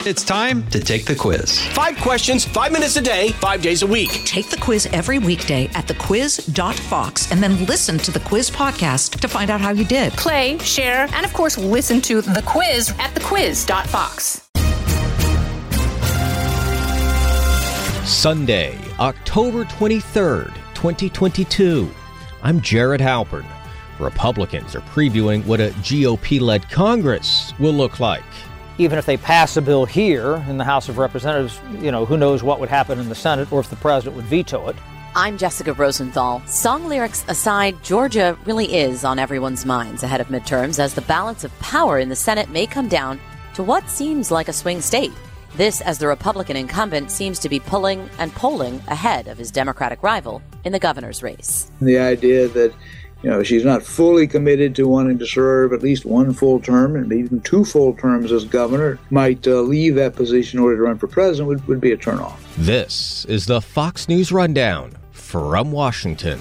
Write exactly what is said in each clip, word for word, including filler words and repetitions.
It's time to take the quiz. Five questions, five minutes a day, five days a week. Take the quiz every weekday at the quiz dot fox and then listen to the quiz podcast to find out how you did. Play, share, and of course, listen to the quiz at the quiz dot fox. Sunday, October twenty-third, twenty twenty-two. I'm Jared Halpern. Republicans are previewing what a G O P-led Congress will look like. Even if they pass a bill here in the House of Representatives, you know, who knows what would happen in the Senate or if the president would veto it. I'm Jessica Rosenthal. Song lyrics aside, Georgia really is on everyone's minds ahead of midterms as the balance of power in the Senate may come down to what seems like a swing state. This as the Republican incumbent seems to be pulling and polling ahead of his Democratic rival in the governor's race. The idea that You know, she's not fully committed to wanting to serve at least one full term and even two full terms as governor, might uh, leave that position in order to run for president would, would be a turnoff. This is the Fox News Rundown from Washington.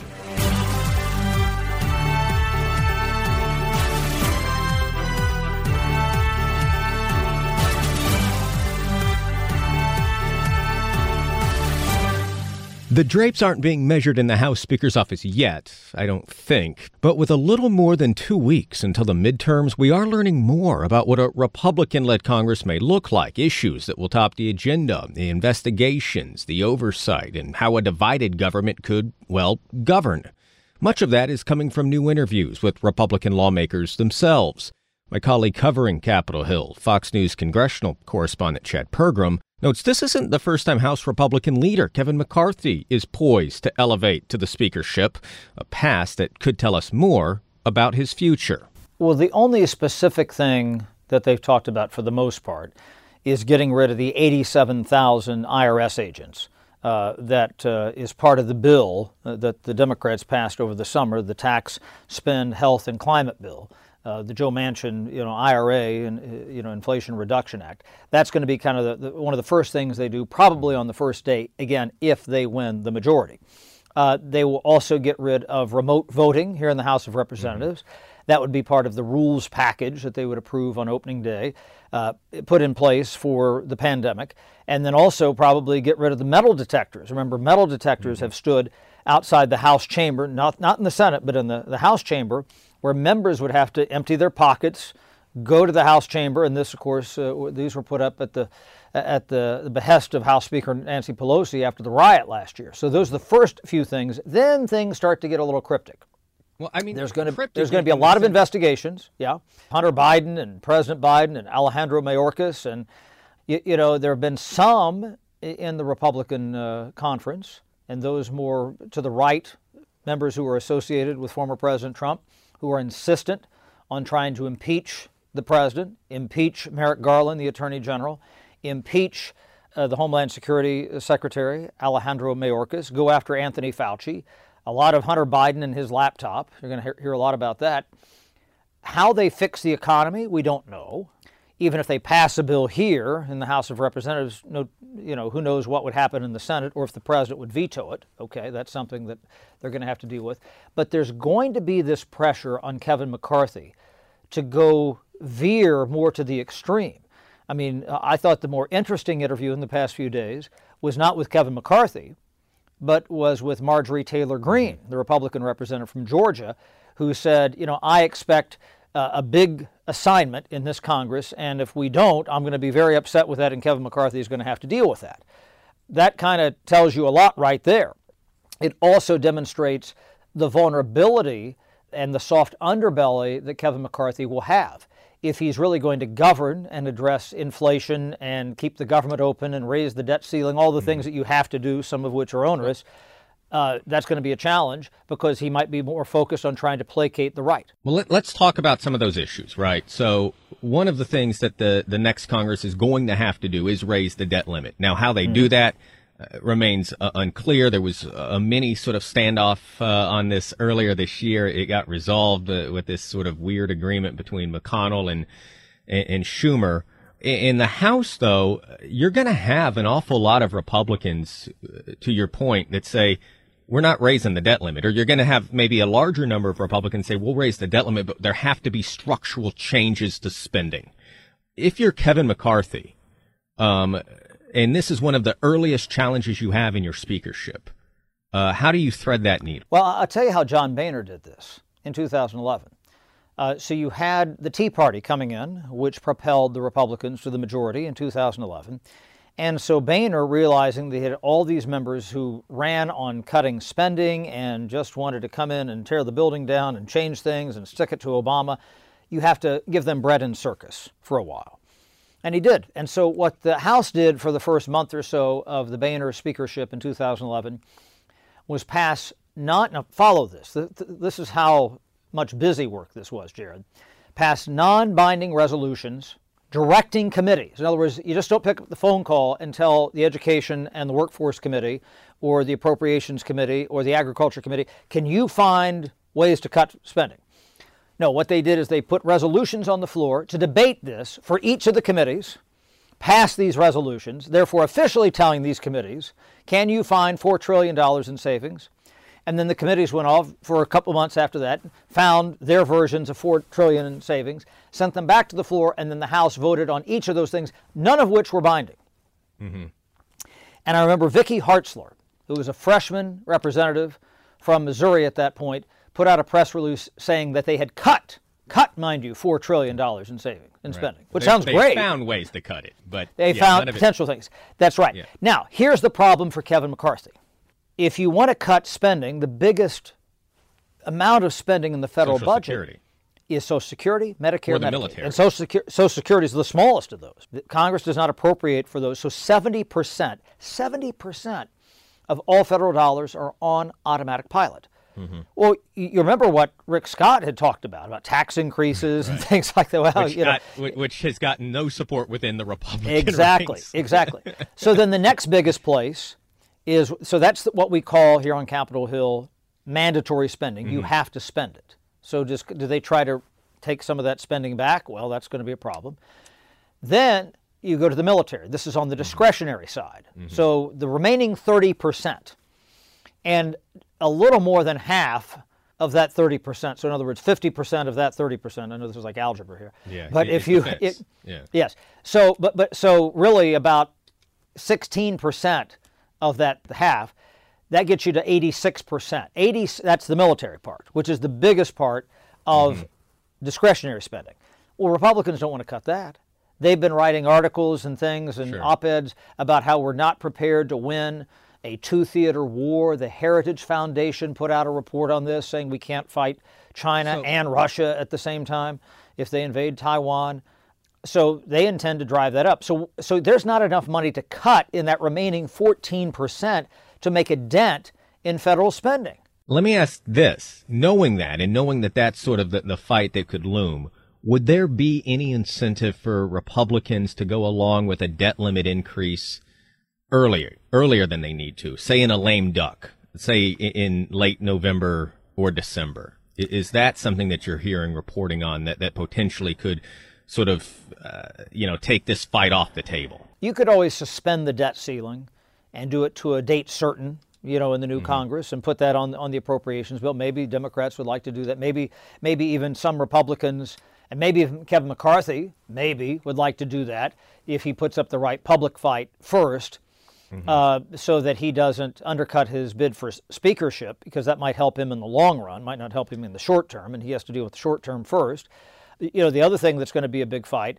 The drapes aren't being measured in the House Speaker's office yet, I don't think. But with a little more than two weeks until the midterms, we are learning more about what a Republican-led Congress may look like, issues that will top the agenda, the investigations, the oversight, and how a divided government could, well, govern. Much of that is coming from new interviews with Republican lawmakers themselves. My colleague covering Capitol Hill, Fox News congressional correspondent Chad Pergram, notes this isn't the first time House Republican leader Kevin McCarthy is poised to elevate to the speakership, a past that could tell us more about his future. Well, the only specific thing that they've talked about for the most part is getting rid of the eighty-seven thousand I R S agents. Uh, that uh, is part of the bill uh, that the Democrats passed over the summer, the Tax, Spend, Health, and Climate Bill. Uh, the Joe Manchin, you know, I R A and uh, you know Inflation Reduction Act. That's going to be kind of the, the, one of the first things they do, probably on the first day. Again, if they win the majority, uh, they will also get rid of remote voting here in the House of Representatives. Mm-hmm. That would be part of the rules package that they would approve on opening day, uh, put in place for the pandemic, and then also probably get rid of the metal detectors. Remember, metal detectors mm-hmm. have stood outside the House chamber, not not in the Senate, but in the, the House chamber, where members would have to empty their pockets, go to the House chamber, and this, of course, uh, these were put up at the at the behest of House Speaker Nancy Pelosi after the riot last year. So those are the first few things. Then things start to get a little cryptic. Well, I mean, there's going to there's going to be a lot of investigations. Yeah, Hunter Biden and President Biden and Alejandro Mayorkas, and you, you know there have been some in the Republican uh, conference, and those more to the right, members who are associated with former President Trump, who are insistent on trying to impeach the president, impeach Merrick Garland, the Attorney General, impeach uh, the Homeland Security Secretary, Alejandro Mayorkas, go after Anthony Fauci, a lot of Hunter Biden and his laptop. You're going to hear, hear a lot about that. How they fix the economy, we don't know. Even if they pass a bill here in the House of Representatives, no, you know, who knows what would happen in the Senate or if the president would veto it. Okay, that's something that they're going to have to deal with. But there's going to be this pressure on Kevin McCarthy to go veer more to the extreme. I mean, I thought the more interesting interview in the past few days was not with Kevin McCarthy, but was with Marjorie Taylor Greene, the Republican representative from Georgia, who said, you know, I expect uh, a big assignment in this Congress, and if we don't, I'm going to be very upset with that, and Kevin McCarthy is going to have to deal with that. That kind of tells you a lot right there. It also demonstrates the vulnerability and the soft underbelly that Kevin McCarthy will have if he's really going to govern and address inflation and keep the government open and raise the debt ceiling, all the mm-hmm. things that you have to do, some of which are onerous. Uh, that's going to be a challenge because he might be more focused on trying to placate the right. Well, let, let's talk about some of those issues, right? So one of the things that the, the next Congress is going to have to do is raise the debt limit. Now, how they mm-hmm. do that uh, remains uh, unclear. There was a mini sort of standoff uh, on this earlier this year. It got resolved uh, with this sort of weird agreement between McConnell and, and, and Schumer. In the House, though, you're going to have an awful lot of Republicans, uh, to your point, that say, we're not raising the debt limit, or you're going to have maybe a larger number of Republicans say, we'll raise the debt limit, but there have to be structural changes to spending. If you're Kevin McCarthy, Um, and this is one of the earliest challenges you have in your speakership. Uh, how do you thread that needle? Well, I'll tell you how John Boehner did this in two thousand eleven. Uh, so you had the Tea Party coming in, which propelled the Republicans to the majority in two thousand eleven. And so Boehner, realizing they had all these members who ran on cutting spending and just wanted to come in and tear the building down and change things and stick it to Obama, you have to give them bread and circus for a while. And he did. And so what the House did for the first month or so of the Boehner speakership in two thousand eleven was pass not, now follow this, this is how much busy work this was, Jared, pass non-binding resolutions directing committees. In other words, you just don't pick up the phone call and tell the Education and the Workforce Committee or the Appropriations Committee or the Agriculture Committee, can you find ways to cut spending? No, what they did is they put resolutions on the floor to debate this for each of the committees, pass these resolutions, therefore officially telling these committees, can you find four trillion dollars in savings? And then the committees went off for a couple months after that, found their versions of four trillion dollars in savings, sent them back to the floor, and then the House voted on each of those things, none of which were binding. Mm-hmm. And I remember Vicky Hartzler, who was a freshman representative from Missouri at that point, put out a press release saying that they had cut, cut, mind you, four trillion dollars in savings, in right. spending, which they, sounds they great. They found ways to cut it, but they yeah, found potential it, things. That's right. Yeah. Now, here's the problem for Kevin McCarthy. If you want to cut spending, the biggest amount of spending in the federal Social budget Security. is Social Security, Medicare, or the Medicaid. military. And Social, Secu- Social Security is the smallest of those. Congress does not appropriate for those. So seventy percent, seventy percent of all federal dollars are on automatic pilot. Mm-hmm. Well, you remember what Rick Scott had talked about, about tax increases right. and things like that. Well, which, you know, got, which has gotten no support within the Republican Exactly, ranks. exactly. So then the next biggest place is, so that's what we call here on Capitol Hill mandatory spending. Mm-hmm. You have to spend it. So just do they try to take some of that spending back? Well, that's going to be a problem. Then you go to the military. This is on the discretionary side. Mm-hmm. So the remaining thirty percent, and a little more than half of that thirty percent. So in other words, fifty percent of that thirty percent. I know this is like algebra here. Yeah, but it, if you, it, yeah. yes. So, but, but, so really about sixteen percent of that half, that gets you to eighty-six percent. eighty, that's the military part, which is the biggest part of mm-hmm. discretionary spending. Well, Republicans don't want to cut that. They've been writing articles and things and sure. op-eds about how we're not prepared to win a two-theater war. The Heritage Foundation put out a report on this saying we can't fight China so, and Russia at the same time if they invade Taiwan. So they intend to drive that up. So, so there's not enough money to cut in that remaining fourteen percent to make a dent in federal spending. Let me ask this. Knowing that and knowing that that's sort of the, the fight that could loom, would there be any incentive for Republicans to go along with a debt limit increase earlier, earlier than they need to, say in a lame duck, say in late November or December? Is that something that you're hearing reporting on that, that potentially could sort of, uh, you know, take this fight off the table? You could always suspend the debt ceiling and do it to a date certain, you know, in the new mm-hmm. Congress and put that on on the appropriations bill. Maybe Democrats would like to do that. Maybe maybe even some Republicans, and maybe even Kevin McCarthy, maybe, would like to do that if he puts up the right public fight first, mm-hmm. uh, so that he doesn't undercut his bid for speakership, because that might help him in the long run, might not help him in the short term, and he has to deal with the short term first. You know, the other thing that's going to be a big fight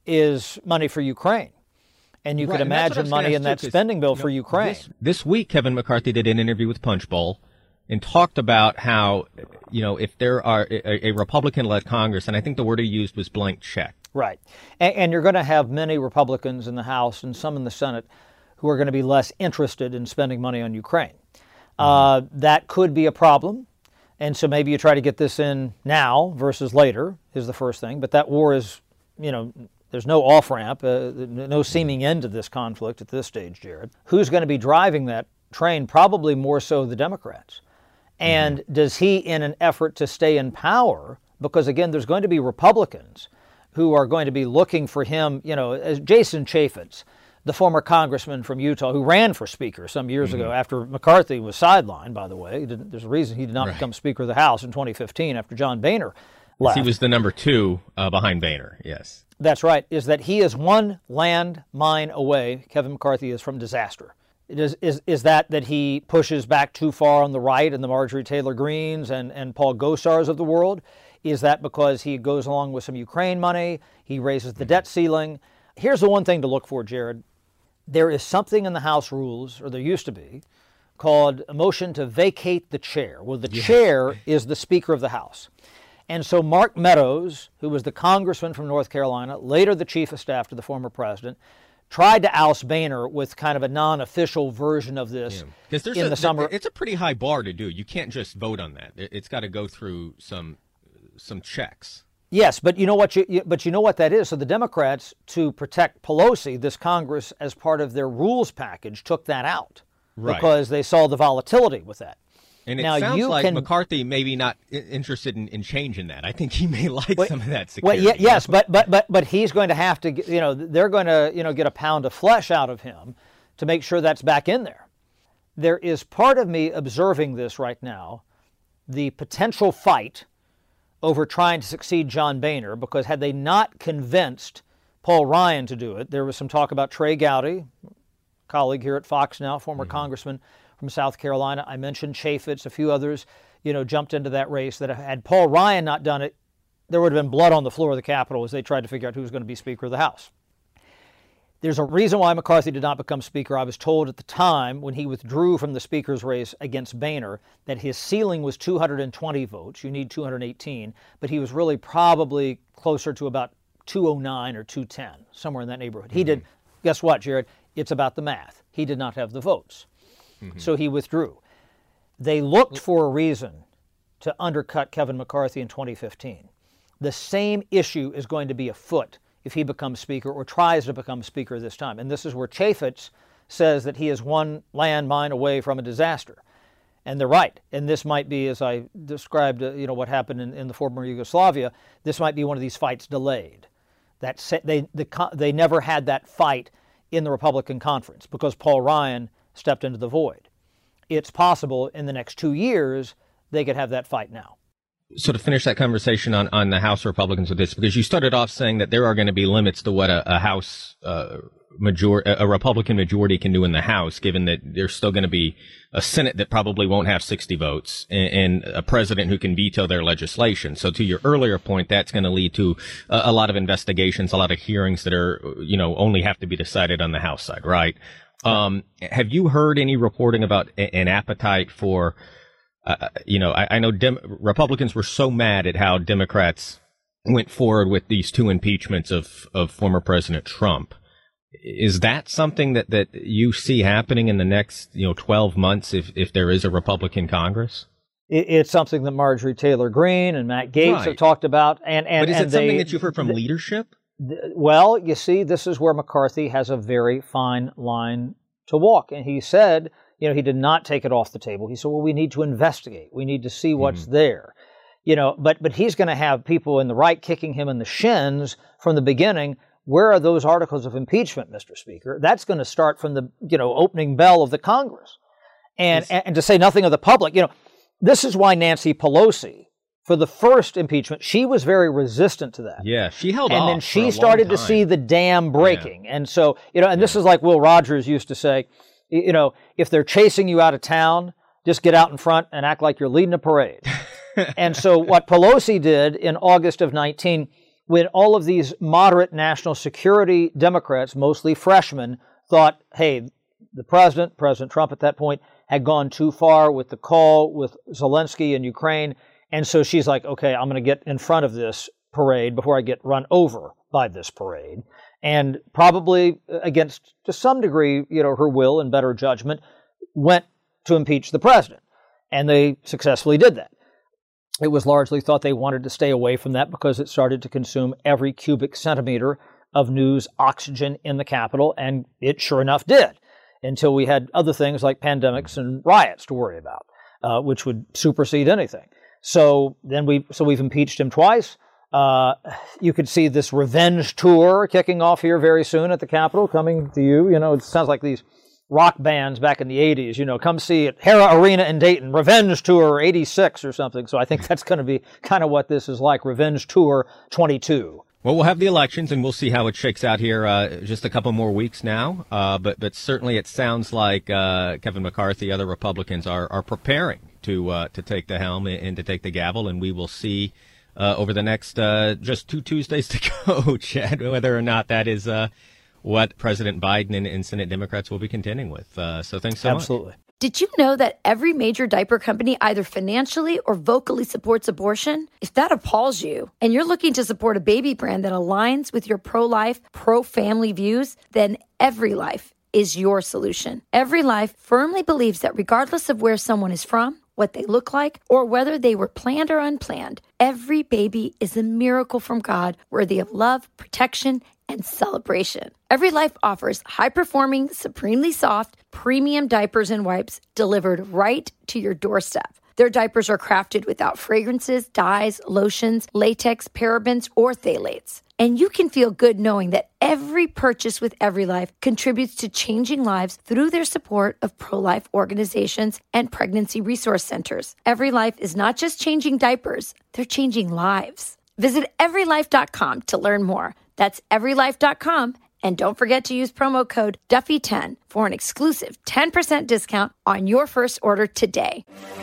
is money for Ukraine. And you right, could imagine money in that too, spending bill you know, for Ukraine. This, this week, Kevin McCarthy did an interview with Punchbowl and talked about how, you know, if there are a, a Republican-led Congress, and I think the word he used was blank check. Right. And, and you're going to have many Republicans in the House and some in the Senate who are going to be less interested in spending money on Ukraine. Mm-hmm. Uh, that could be a problem. And so maybe you try to get this in now versus later is the first thing. But that war is, you know, there's no off-ramp, uh, no seeming end to this conflict at this stage, Jared. Who's going to be driving that train? Probably more so the Democrats. And mm-hmm. does he, in an effort to stay in power, because again, there's going to be Republicans who are going to be looking for him, you know, as Jason Chaffetz, the former congressman from Utah who ran for Speaker some years mm-hmm. ago after McCarthy was sidelined, by the way. He didn't, there's a reason he did not right. become Speaker of the House in twenty fifteen after John Boehner left. He was the number two uh, behind Boehner, yes. That's right, is that he is one land mine away, Kevin McCarthy is, from disaster. It is, is, is that that he pushes back too far on the right and the Marjorie Taylor Greens and, and Paul Gosars of the world? Is that because he goes along with some Ukraine money? He raises the debt ceiling? Here's the one thing to look for, Jared. There is something in the House rules, or there used to be, called a motion to vacate the chair. Well, the yes. chair is the Speaker of the House. And so Mark Meadows, who was the congressman from North Carolina, later the chief of staff to the former president, tried to oust Boehner with kind of a non-official version of this yeah. in a, the summer. It's a pretty high bar to do. You can't just vote on that. It's got to go through some some checks. Yes, but you know what? You, you, but you know what that is. So the Democrats, to protect Pelosi, this Congress, as part of their rules package, took that out right. because they saw the volatility with that. And it now, sounds you like can, McCarthy maybe not interested in, in changing that. I think he may like but, some of that security. Well, yeah, yes, but but but but he's going to have to, you know, they're going to, you know, get a pound of flesh out of him to make sure that's back in there. There is part of me observing this right now, the potential fight over trying to succeed John Boehner, because had they not convinced Paul Ryan to do it, there was some talk about Trey Gowdy, colleague here at Fox now, former mm-hmm. congressman from South Carolina. I mentioned Chaffetz, a few others, you know, jumped into that race. That had Paul Ryan not done it, there would have been blood on the floor of the Capitol as they tried to figure out who was going to be Speaker of the House. There's a reason why McCarthy did not become Speaker. I was told at the time, when he withdrew from the Speaker's race against Boehner, that his ceiling was two hundred twenty votes. You need two hundred eighteen, but he was really probably closer to about two oh nine or two ten, somewhere in that neighborhood. Mm-hmm. He did, guess what, Jared? It's about the math. He did not have the votes. Mm-hmm. So he withdrew. They looked for a reason to undercut Kevin McCarthy in twenty fifteen. The same issue is going to be afoot if he becomes Speaker or tries to become Speaker this time. And this is where Chaffetz says that he is one landmine away from a disaster. And they're right. And this might be, as I described, uh, you know, what happened in, in the former Yugoslavia, this might be one of these fights delayed. That se- they, the, they never had that fight in the Republican conference because Paul Ryan stepped into the void. It's possible in the next two years they could have that fight now. So to finish that conversation on, on the House Republicans with this, because you started off saying that there are going to be limits to what a, a House uh, major a Republican majority can do in the House, given that there's still going to be a Senate that probably won't have sixty votes and, and a president who can veto their legislation. So to your earlier point, that's going to lead to a, a lot of investigations, a lot of hearings that are, you know, only have to be decided on the House side, right? Um, have you heard any reporting about a, an appetite for Uh, you know, I, I know Dem- Republicans were so mad at how Democrats went forward with these two impeachments of, of former President Trump. Is that something that, that you see happening in the next, you know, twelve months if, if there is a Republican Congress? It, it's something that Marjorie Taylor Greene and Matt Gaetz right. have talked about. And, and, but is and it something they, that you've heard from th- leadership? Th- well, you see, this is where McCarthy has a very fine line to walk. And he said, you know, he did not take it off the table. He said, well, we need to investigate. We need to see what's mm-hmm. there. You know, but but he's going to have people in the right kicking him in the shins from the beginning. Where are those articles of impeachment, Mister Speaker? That's going to start from the, you know, opening bell of the Congress. And, and, and to say nothing of the public, you know, this is why Nancy Pelosi, for the first impeachment, she was very resistant to that. Yeah, she held and off. And then she started to see the dam breaking. Yeah. And so, you know, and yeah. this is like Will Rogers used to say, you know, if they're chasing you out of town, just get out in front and act like you're leading a parade. And so what Pelosi did in August of nineteen, when all of these moderate national security Democrats, mostly freshmen, thought, hey, the president, President Trump at that point, had gone too far with the call with Zelensky in Ukraine. And so she's like, okay, I'm going to get in front of this parade before I get run over by this parade. And probably against, to some degree, you know, her will and better judgment, went to impeach the president. And they successfully did that. It was largely thought they wanted to stay away from that because it started to consume every cubic centimeter of news oxygen in the Capitol, and it sure enough did, until we had other things like pandemics and riots to worry about, uh, which would supersede anything. So then we, so we've impeached him twice. Uh, you could see this revenge tour kicking off here very soon at the Capitol, coming to you. You know, it sounds like these rock bands back in the eighties, you know, come see at Hara Arena in Dayton, Revenge Tour eighty-six or something. So I think that's going to be kind of what this is like, Revenge Tour twenty-two. Well, we'll have the elections, and we'll see how it shakes out here uh, just a couple more weeks now. Uh, but but certainly it sounds like uh, Kevin McCarthy, other Republicans are, are preparing to uh, to take the helm and to take the gavel, and we will see uh, over the next uh, just two Tuesdays to go, Chad, whether or not that is uh, what President Biden and, and Senate Democrats will be contending with. Uh, so thanks so Absolutely. much. Absolutely. Did you know that every major diaper company either financially or vocally supports abortion? If that appalls you and you're looking to support a baby brand that aligns with your pro-life, pro-family views, then Every Life is your solution. Every Life firmly believes that regardless of where someone is from, what they look like, or whether they were planned or unplanned, every baby is a miracle from God worthy of love, protection, and celebration. Every Life offers high-performing, supremely soft, premium diapers and wipes delivered right to your doorstep. Their diapers are crafted without fragrances, dyes, lotions, latex, parabens, or phthalates. And you can feel good knowing that every purchase with Every Life contributes to changing lives through their support of pro-life organizations and pregnancy resource centers. Every Life is not just changing diapers, they're changing lives. Visit every life dot com to learn more. That's every life dot com. And don't forget to use promo code Duffy ten for an exclusive ten percent discount on your first order today.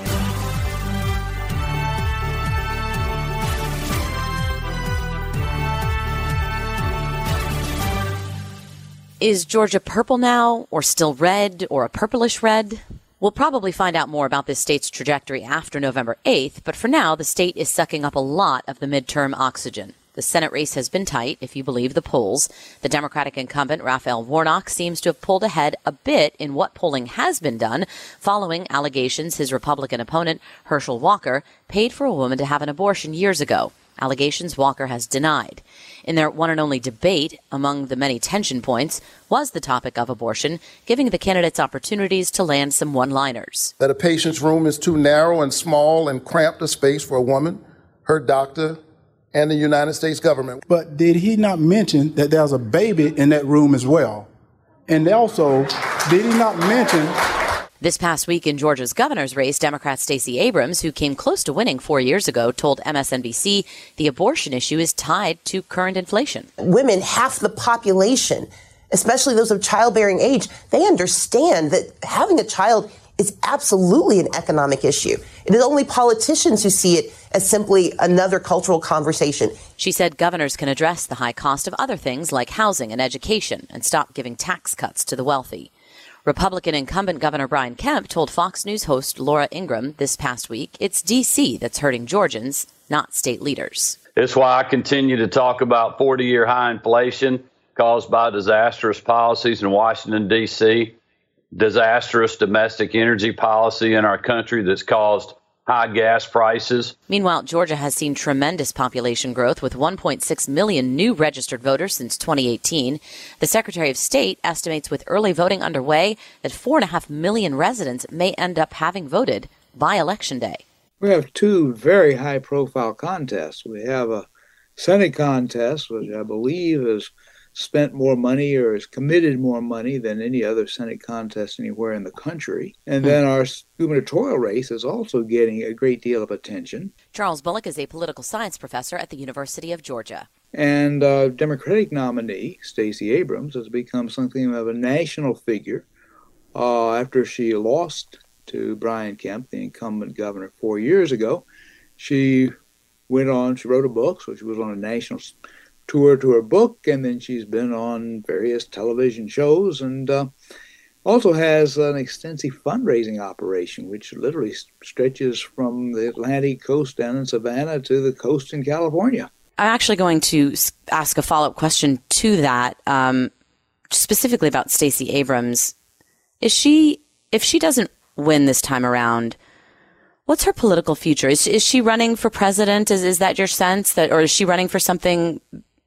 Is Georgia purple now, or still red, or a purplish red? We'll probably find out more about this state's trajectory after November eighth, but for now, the state is sucking up a lot of the midterm oxygen. The Senate race has been tight, if you believe the polls. The Democratic incumbent, Raphael Warnock, seems to have pulled ahead a bit in what polling has been done, following allegations his Republican opponent, Herschel Walker, paid for a woman to have an abortion years ago. Allegations Walker has denied. In their one and only debate, among the many tension points, was the topic of abortion, giving the candidates opportunities to land some one-liners. That a patient's room is too narrow and small and cramped a space for a woman, her doctor, and the United States government. But did he not mention that there's a baby in that room as well? And also, did he not mention... This past week in Georgia's governor's race, Democrat Stacey Abrams, who came close to winning four years ago, told M S N B C the abortion issue is tied to current inflation. Women, half the population, especially those of childbearing age, they understand that having a child is absolutely an economic issue. It is only politicians who see it as simply another cultural conversation. She said governors can address the high cost of other things like housing and education and stop giving tax cuts to the wealthy. Republican incumbent Governor Brian Kemp told Fox News host Laura Ingraham this past week it's D C that's hurting Georgians, not state leaders. It's why I continue to talk about forty-year high inflation caused by disastrous policies in Washington, D C, disastrous domestic energy policy in our country that's caused high gas prices. Meanwhile, Georgia has seen tremendous population growth with one point six million new registered voters since twenty eighteen. The Secretary of State estimates with early voting underway that four and a half million residents may end up having voted by Election Day. We have two very high-profile contests. We have a Senate contest, which I believe has spent more money or has committed more money than any other Senate contest anywhere in the country. And then our gubernatorial race is also getting a great deal of attention. Charles Bullock is a political science professor at the University of Georgia. And uh, Democratic nominee, Stacey Abrams, has become something of a national figure uh, after she lost to Brian Kemp, the incumbent governor, four years ago. She went on, she wrote a book, so she was on a national tour to her book, and then she's been on various television shows and uh, also has an extensive fundraising operation, which literally stretches from the Atlantic coast down in Savannah to the coast in California. I'm actually going to ask a follow-up question to that, um, specifically about Stacey Abrams. Is she, if she doesn't win this time around, what's her political future? Is, is she running for president? Is, is that your sense? That, or is she running for something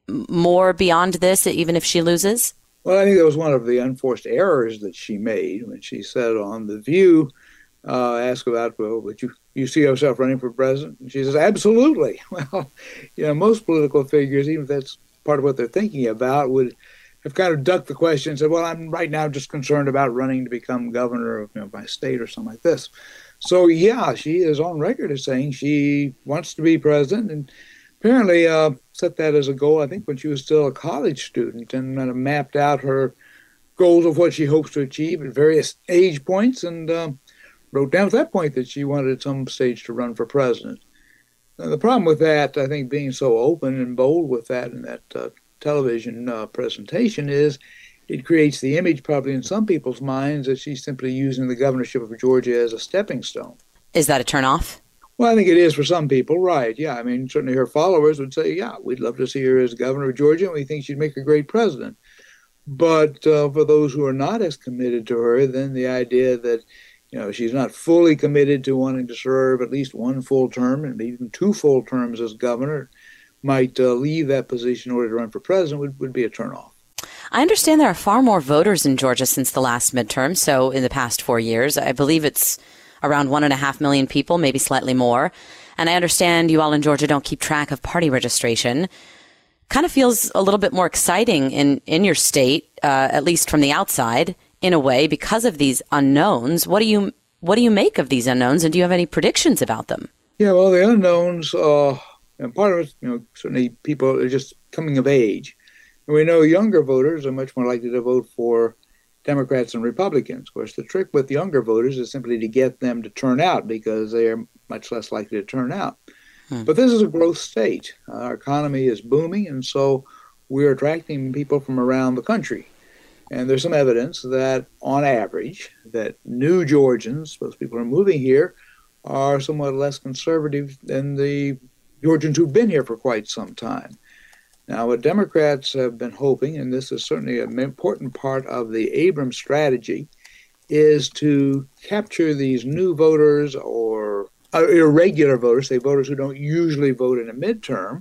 more beyond this, even if she loses? Well, I think that was one of the unforced errors that she made when she said on The View, uh, asked about, well, would you, you see yourself running for president? And she says, absolutely. Well, you know, most political figures, even if that's part of what they're thinking about, would have kind of ducked the question and said, well, I'm right now just concerned about running to become governor of you know, my state or something like this. So, yeah, she is on record as saying she wants to be president, and apparently uh, set that as a goal, I think, when she was still a college student, and kind of mapped out her goals of what she hopes to achieve at various age points, and uh, wrote down at that point that she wanted at some stage to run for president. Now, the problem with that, I think, being so open and bold with that in that uh, television uh, presentation is it creates the image probably in some people's minds that she's simply using the governorship of Georgia as a stepping stone. Is that a turnoff? Well, I think it is for some people, right. Yeah, I mean, certainly her followers would say, yeah, we'd love to see her as governor of Georgia, and we think she'd make a great president. But uh, for those who are not as committed to her, then the idea that, you know, she's not fully committed to wanting to serve at least one full term and even two full terms as governor might uh, leave that position in order to run for president would, would be a turnoff. I understand there are far more voters in Georgia since the last midterm. So in the past four years, I believe it's around one and a half million people, maybe slightly more. And I understand you all in Georgia don't keep track of party registration. Kind of feels a little bit more exciting in, in your state, uh, at least from the outside, in a way, because of these unknowns. What do you what do you make of these unknowns, and do you have any predictions about them? Yeah, well, the unknowns, uh, and part of it, you know, certainly people are just coming of age. And we know younger voters are much more likely to vote for Democrats and Republicans. Of course, the trick with younger voters is simply to get them to turn out because they are much less likely to turn out. Hmm. But this is a growth state. Uh, our economy is booming, and so we're attracting people from around the country. And there's some evidence that, on average, that new Georgians, those people who are moving here, are somewhat less conservative than the Georgians who've been here for quite some time. Now, what Democrats have been hoping, and this is certainly an important part of the Abrams strategy, is to capture these new voters or uh, irregular voters, say voters who don't usually vote in a midterm,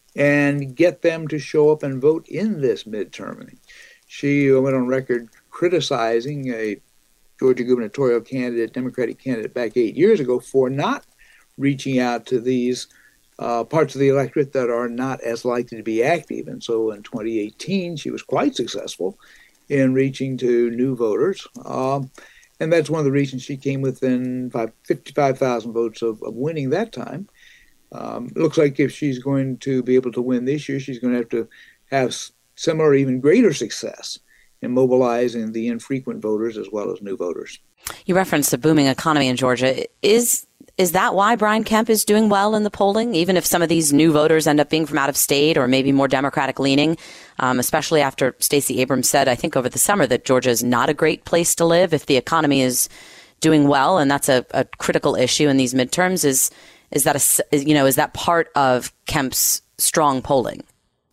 and get them to show up and vote in this midterm. She went on record criticizing a Georgia gubernatorial candidate, Democratic candidate back eight years ago for not reaching out to these uh, parts of the electorate that are not as likely to be active. And so in twenty eighteen, she was quite successful in reaching to new voters. Um, and that's one of the reasons she came within fifty-five thousand votes of, of winning that time. Um, it looks like if she's going to be able to win this year, she's going to have to have similar or even greater success in mobilizing the infrequent voters as well as new voters. You referenced the booming economy in Georgia. Is is that why Brian Kemp is doing well in the polling, even if some of these new voters end up being from out of state or maybe more Democratic leaning, um, especially after Stacey Abrams said, I think over the summer, that Georgia is not a great place to live if the economy is doing well, and that's a, a critical issue in these midterms. Is is that a, you know is that part of Kemp's strong polling?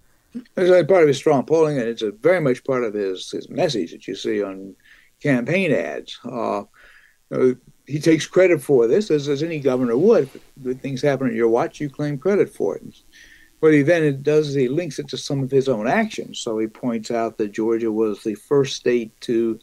It's part of his strong polling, and it's a very much part of his, his message that you see on campaign ads. Uh, uh, he takes credit for this, as, as any governor would. If good things happen at your watch, you claim credit for it. What he then does is he links it to some of his own actions. So he points out that Georgia was the first state to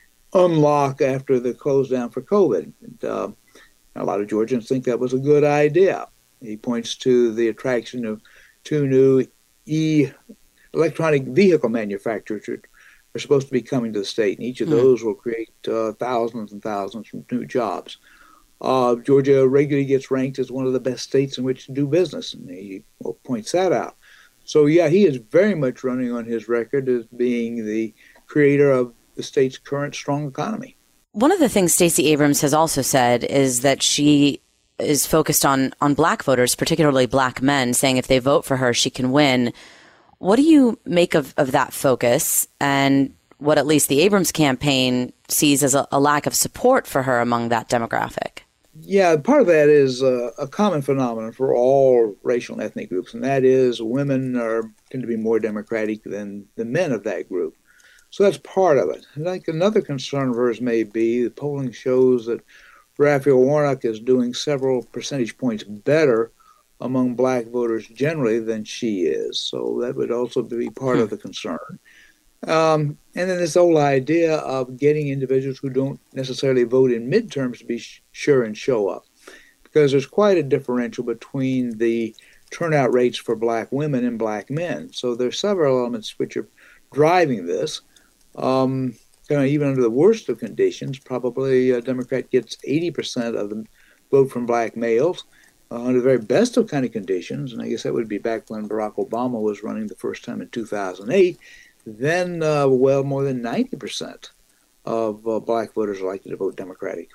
unlock after the close down for COVID. And, uh, a lot of Georgians think that was a good idea. He points to the attraction of two new E electronic vehicle manufacturers that are supposed to be coming to the state, and each of those mm. will create uh, thousands and thousands of new jobs. Uh, Georgia regularly gets ranked as one of the best states in which to do business, and he well, points that out. So, yeah, he is very much running on his record as being the creator of the state's current strong economy. One of the things Stacey Abrams has also said is that she is focused on, on black voters, particularly black men, saying if they vote for her, she can win. What do you make of, of that focus and what at least the Abrams campaign sees as a, a lack of support for her among that demographic? Yeah, part of that is uh, a common phenomenon for all racial and ethnic groups, and that is women are tend to be more democratic than the men of that group. So that's part of it. Like another concern of hers may be, the polling shows that Raphael Warnock is doing several percentage points better among black voters generally than she is. So that would also be part hmm. of the concern. Um, and then this whole idea of getting individuals who don't necessarily vote in midterms to be sh- sure and show up. Because there's quite a differential between the turnout rates for black women and black men. So there's several elements which are driving this. Um, you know, even under the worst of conditions, probably a Democrat gets eighty percent of the vote from black males. Uh, under the very best of kind of conditions, and I guess that would be back when Barack Obama was running the first time in two thousand eight, then uh, well more than ninety percent of uh, black voters are likely to vote Democratic.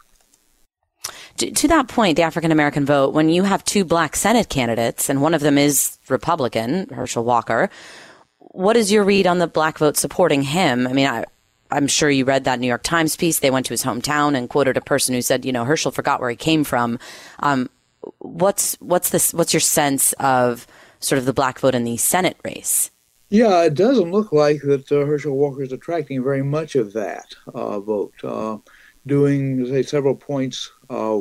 To, to that point, the African-American vote, when you have two black Senate candidates, and one of them is Republican, Herschel Walker, what is your read on the black vote supporting him? I mean, I, I'm sure you read that New York Times piece. They went to his hometown and quoted a person who said, you know, Herschel forgot where he came from. Um, what's what's this? What's your sense of sort of the black vote in the Senate race? Yeah, it doesn't look like that uh, Herschel Walker is attracting very much of that uh, vote, uh, doing, say, several points uh,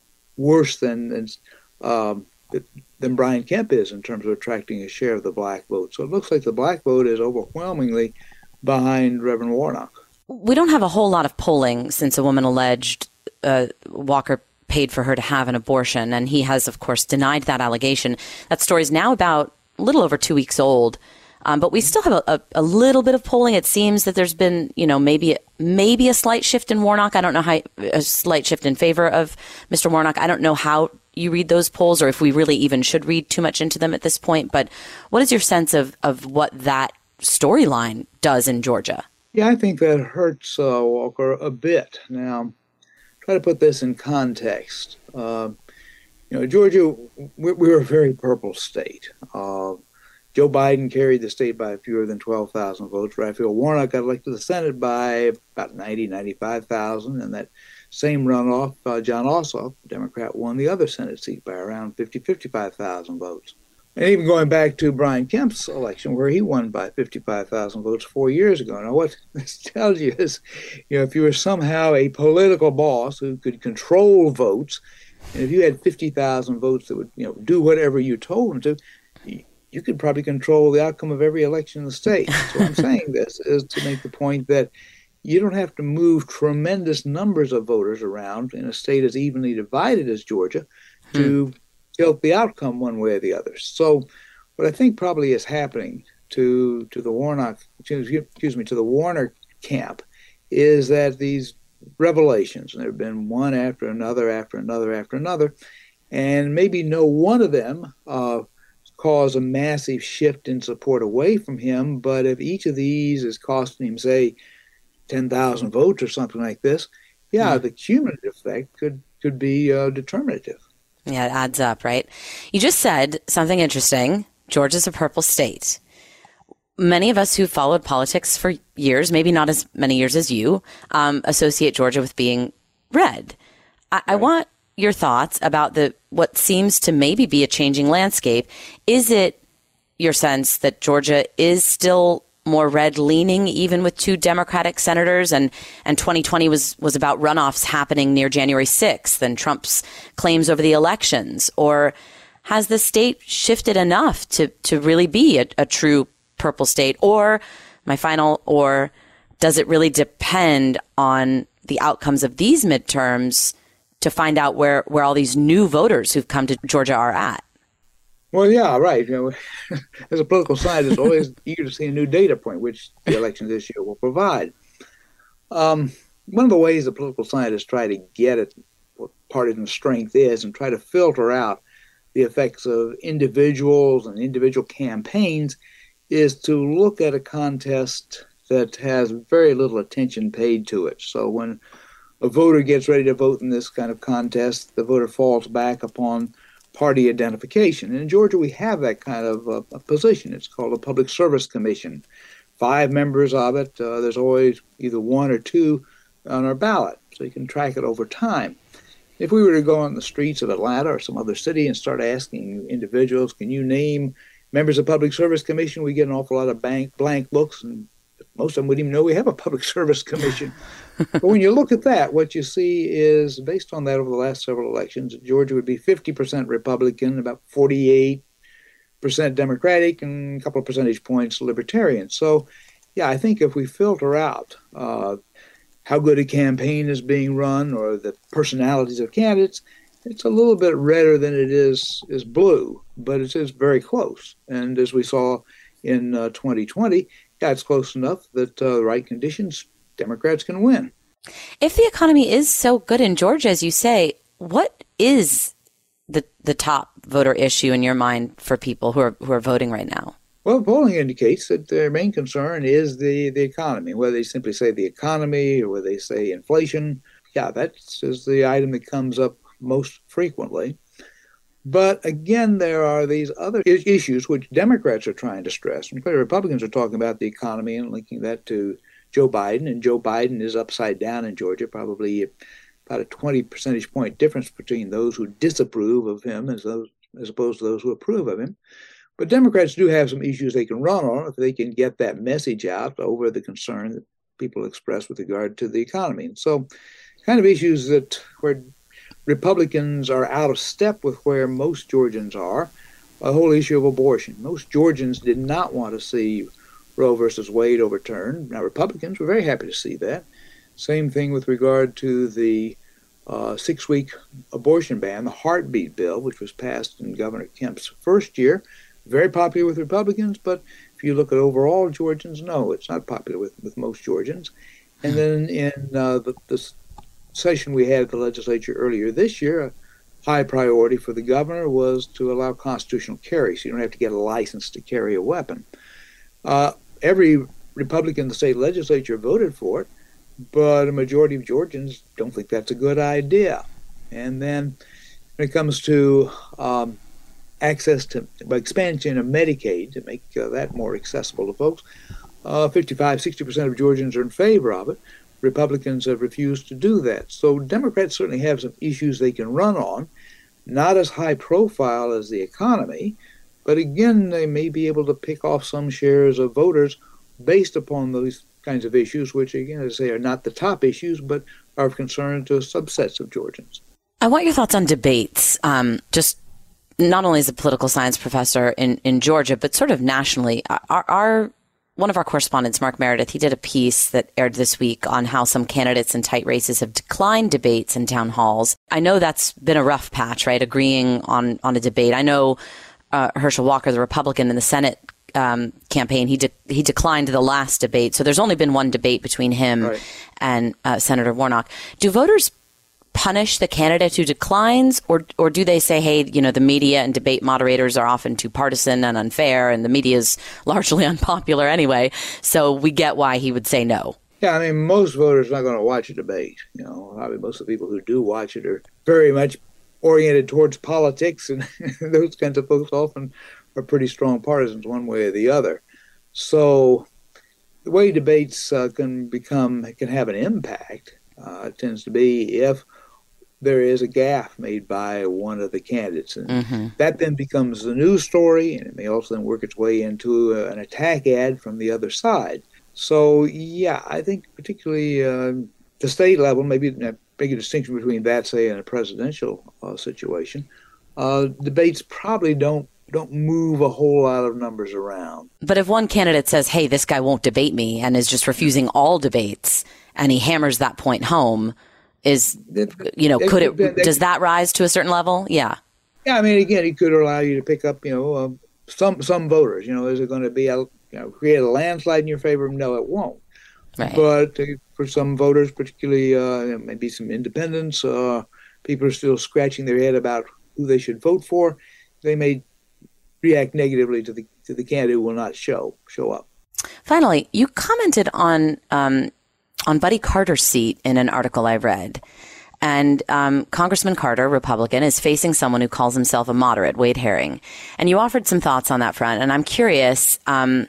worse than than, um, than Brian Kemp is in terms of attracting a share of the black vote. So it looks like the black vote is overwhelmingly behind Reverend Warnock. We don't have a whole lot of polling since a woman alleged uh, Walker paid for her to have an abortion, and he has, of course, denied that allegation. That story is now about a little over two weeks old. Um, but we still have a, a, a little bit of polling. It seems that there's been, you know, maybe maybe a slight shift in Warnock. I don't know how a slight shift in favor of Mister Warnock. I don't know how you read those polls, or if we really even should read too much into them at this point. But what is your sense of, of what that storyline does in Georgia? Yeah, I think that hurts uh, Walker a bit. Now, try to put this in context. Uh, you know, Georgia, we're, we're a very purple state. Uh, Joe Biden carried the state by fewer than twelve thousand votes. Raphael Warnock got elected to the Senate by about ninety, ninety-five thousand. And that same runoff, uh, John Ossoff, Democrat, won the other Senate seat by around fifty, fifty-five thousand votes. And even going back to Brian Kemp's election, where he won by fifty-five thousand votes four years ago. Now, what this tells you is, you know, if you were somehow a political boss who could control votes, and if you had fifty thousand votes that would, you know, do whatever you told them to, you, you could probably control the outcome of every election in the state. So I'm saying this is to make the point that you don't have to move tremendous numbers of voters around in a state as evenly divided as Georgia to hmm. tilt the outcome one way or the other. So what I think probably is happening to to the Warnock, excuse me, to the Warner camp is that these revelations, and there have been one after another, after another, after another, and maybe no one of them uh, cause a massive shift in support away from him. But if each of these is costing him, say, ten thousand votes or something like this, yeah, mm-hmm. the cumulative effect could, could be uh, determinative. Yeah, it adds up, right? You just said something interesting. Georgia's a purple state. Many of us who followed politics for years, maybe not as many years as you, um, associate Georgia with being red. I, right. I want your thoughts about the what seems to maybe be a changing landscape. Is it your sense that Georgia is still more red-leaning, even with two Democratic senators, and, and twenty twenty was, was about runoffs happening near January sixth and Trump's claims over the elections? Or has the state shifted enough to, to really be a, a true purple state? Or, my final, or does it really depend on the outcomes of these midterms to find out where, where all these new voters who've come to Georgia are at? Well, yeah, right. You know, as a political scientist, always eager to see a new data point, which the elections this year will provide. Um, one of the ways the political scientists try to get at what partisan strength is and try to filter out the effects of individuals and individual campaigns is to look at a contest that has very little attention paid to it. So when a voter gets ready to vote in this kind of contest, the voter falls back upon party identification. And in Georgia, we have that kind of uh, a position. It's called a Public Service Commission. Five members of it. Uh, there's always either one or two on our ballot, so you can track it over time. If we were to go on the streets of Atlanta or some other city and start asking individuals, can you name members of the Public Service Commission, we get an awful lot of blank, blank looks, and most of them wouldn't even know we have a Public Service Commission. But when you look at that, what you see is, based on that over the last several elections, Georgia would be fifty percent Republican, about forty-eight percent Democratic, and a couple of percentage points Libertarian. So, yeah, I think if we filter out uh, how good a campaign is being run or the personalities of candidates, it's a little bit redder than it is, is blue, but it is very close. And as we saw in uh, twenty twenty, yeah, it's close enough that uh, the right conditions, Democrats can win. If the economy is so good in Georgia, as you say, what is the the top voter issue in your mind for people who are who are voting right now? Well, polling indicates that their main concern is the, the economy, whether they simply say the economy or whether they say inflation. Yeah, that is the item that comes up most frequently. But again, there are these other I- issues which Democrats are trying to stress. And Republicans are talking about the economy and linking that to Joe Biden. And Joe Biden is upside down in Georgia, probably about a twenty percentage point difference between those who disapprove of him as those as opposed to those who approve of him. But Democrats do have some issues they can run on if they can get that message out over the concern that people express with regard to the economy. And so kind of issues that where Republicans are out of step with where most Georgians are, a whole issue of abortion. Most Georgians did not want to see Roe versus Wade overturned. Now, Republicans were very happy to see that. Same thing with regard to the uh, six-week abortion ban, the heartbeat bill, which was passed in Governor Kemp's first year. Very popular with Republicans, but if you look at overall Georgians, no, it's not popular with, with most Georgians. And then in uh, the, the session we had at the legislature earlier this year, a high priority for the governor was to allow constitutional carry, so you don't have to get a license to carry a weapon. Uh, every Republican in the state legislature voted for it, but a majority of Georgians don't think that's a good idea. And then when it comes to um, access to expansion of Medicaid to make uh, that more accessible to folks, uh, fifty-five, sixty percent of Georgians are in favor of it. Republicans have refused to do that. So Democrats certainly have some issues they can run on, not as high profile as the economy, but again, they may be able to pick off some shares of voters based upon those kinds of issues, which again, as I say, are not the top issues, but are of concern to subsets of Georgians. I want your thoughts on debates, um, just not only as a political science professor in, in Georgia, but sort of nationally. Our, our One of our correspondents, Mark Meredith, he did a piece that aired this week on how some candidates in tight races have declined debates in town halls. I know that's been a rough patch, right? Agreeing on, on a debate. I know uh, Herschel Walker, the Republican in the Senate um, campaign, he de- he declined the last debate. So there's only been one debate between him right. and uh, Senator Warnock. Do voters punish the candidate who declines, or or do they say, hey, you know, the media and debate moderators are often too partisan and unfair, and the media is largely unpopular anyway, so we get why he would say no? Yeah, I mean, most voters are not going to watch a debate. You know, I mean, most of the people who do watch it are very much oriented towards politics, and those kinds of folks often are pretty strong partisans one way or the other. So the way debates uh, can become, can have an impact uh, tends to be if there is a gaffe made by one of the candidates. And mm-hmm. that then becomes the news story, and it may also then work its way into uh, an attack ad from the other side. So, yeah, I think particularly uh, the state level, maybe a big distinction between that, say, and a presidential uh, situation, uh, debates probably don't don't move a whole lot of numbers around. But if one candidate says, hey, this guy won't debate me, and is just refusing all debates, and he hammers that point home, is, you know, could it, does that rise to a certain level? Yeah. Yeah, I mean, again, it could allow you to pick up, you know, uh, some some voters. You know, is it going to be, a, you know, create a landslide in your favor? No, it won't. Right. But uh, for some voters, particularly uh, maybe some independents, uh, people are still scratching their head about who they should vote for. They may react negatively to the to the candidate who will not show show up. Finally, you commented on um, on Buddy Carter's seat in an article I read. And um, Congressman Carter, Republican, is facing someone who calls himself a moderate, Wade Herring. And you offered some thoughts on that front. And I'm curious um,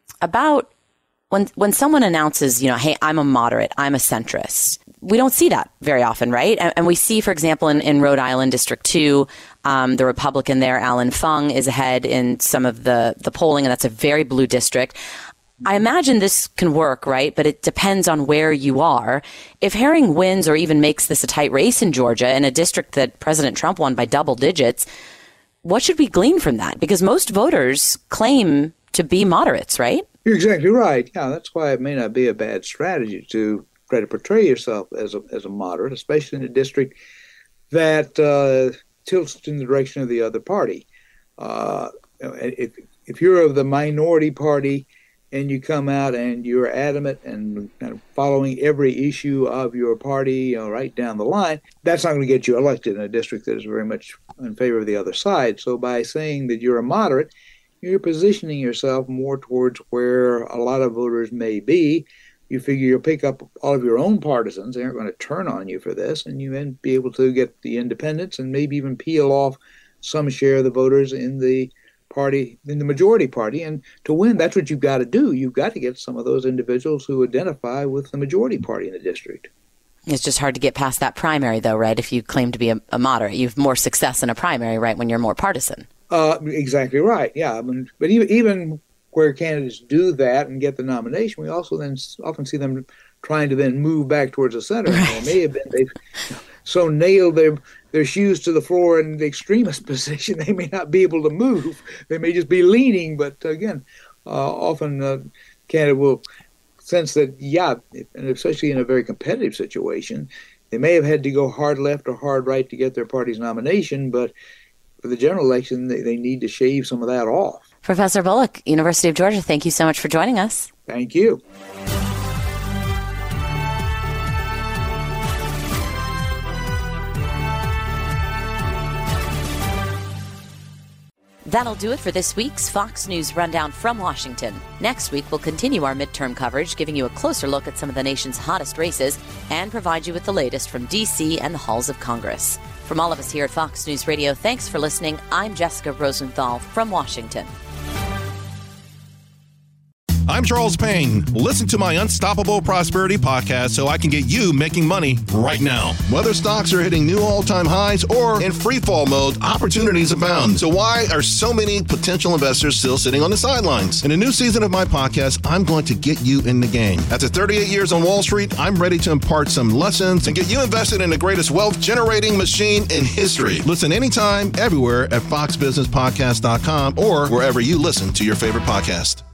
about when when someone announces, you know, hey, I'm a moderate, I'm a centrist. We don't see that very often, right? And, and we see, for example, in, in Rhode Island District two, um, the Republican there, Alan Fung, is ahead in some of the, the polling, and that's a very blue district. I imagine this can work, right? But it depends on where you are. If Herring wins or even makes this a tight race in Georgia, in a district that President Trump won by double digits, what should we glean from that? Because most voters claim to be moderates, right? You're exactly right. Yeah, that's why it may not be a bad strategy to try to portray yourself as a as a moderate, especially in a district that uh, tilts in the direction of the other party. Uh, if if you're of the minority party, and you come out and you're adamant and kind of following every issue of your party, you know, right down the line, that's not going to get you elected in a district that is very much in favor of the other side. So by saying that you're a moderate, you're positioning yourself more towards where a lot of voters may be. You figure you'll pick up all of your own partisans. They aren't going to turn on you for this, and you then be able to get the independents and maybe even peel off some share of the voters in the party, in the majority party. And to win, that's what you've got to do. You've got to get some of those individuals who identify with the majority party in the district. It's just hard to get past that primary, though, right? If you claim to be a, a moderate, you have more success in a primary, right, when you're more partisan. Uh, exactly right, yeah. I mean, but even, even where candidates do that and get the nomination, we also then often see them trying to then move back towards the center. Right. And it may have been they've so nailed their their shoes to the floor in the extremist position, they may not be able to move. They may just be leaning. But again, uh, often uh, candidate will sense that, yeah, and especially in a very competitive situation, they may have had to go hard left or hard right to get their party's nomination, but for the general election, they, they need to shave some of that off. Professor Bullock, University of Georgia, thank you so much for joining us. Thank you. That'll do it for this week's Fox News Rundown from Washington. Next week, we'll continue our midterm coverage, giving you a closer look at some of the nation's hottest races and provide you with the latest from D C and the halls of Congress. From all of us here at Fox News Radio, thanks for listening. I'm Jessica Rosenthal from Washington. I'm Charles Payne. Listen to my Unstoppable Prosperity podcast so I can get you making money right now. Whether stocks are hitting new all-time highs or in free fall mode, opportunities abound. So why are so many potential investors still sitting on the sidelines? In a new season of my podcast, I'm going to get you in the game. After thirty-eight years on Wall Street, I'm ready to impart some lessons and get you invested in the greatest wealth-generating machine in history. Listen anytime, everywhere at fox business podcast dot com or wherever you listen to your favorite podcast.